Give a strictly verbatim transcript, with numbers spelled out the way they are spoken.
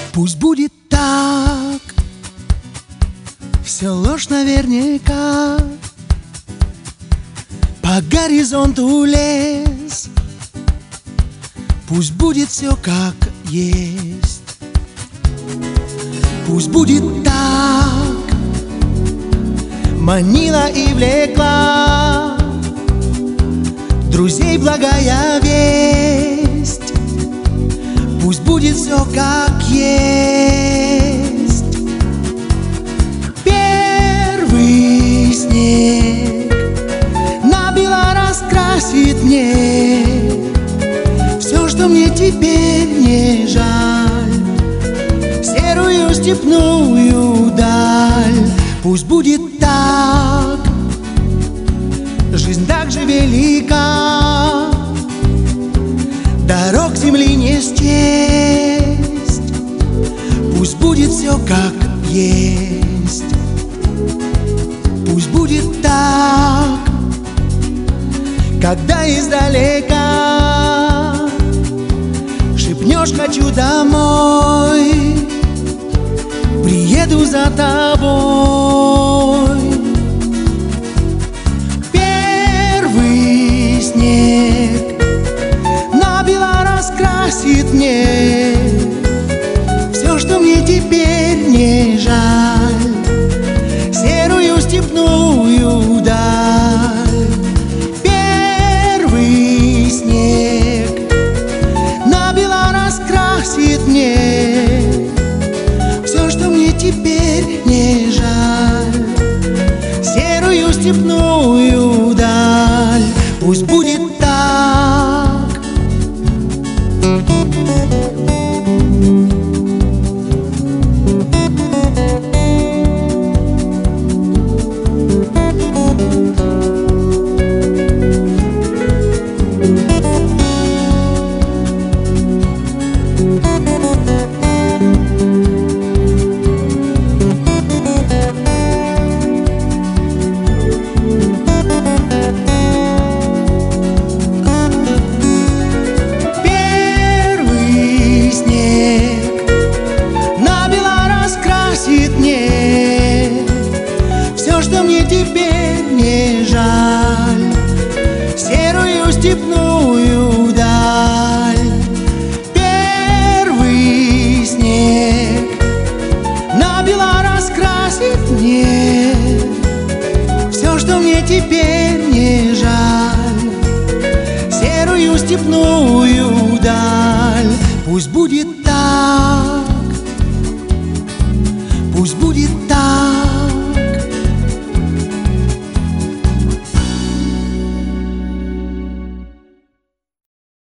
Пусть будет так, все ложь наверняка. По горизонту лес, пусть будет все как есть. Пусть будет так, манила и влекла друзей благая весть. Пусть будет все как есть. Первый снег набело раскрасит мне все, что мне теперь не жаль, серую степную даль. Пусть будет так, жизнь так же велика, дорог земли не счесть. Пусть будет все как есть. Пусть будет так, когда издалека шепнешь «хочу домой», приеду за тобой. Первый снег набело раскрасит мне все, что мне теперь не жаль, серую степную даль. Первый снег набело раскрасит мне все, что мне теперь не жаль, серую степную даль. Пусть будет так. Все, что мне теперь не жаль, серую степную даль. Первый снег набело раскрасит мне все, что мне теперь не жаль, серую степную даль. Пусть будет так, пусть будет так.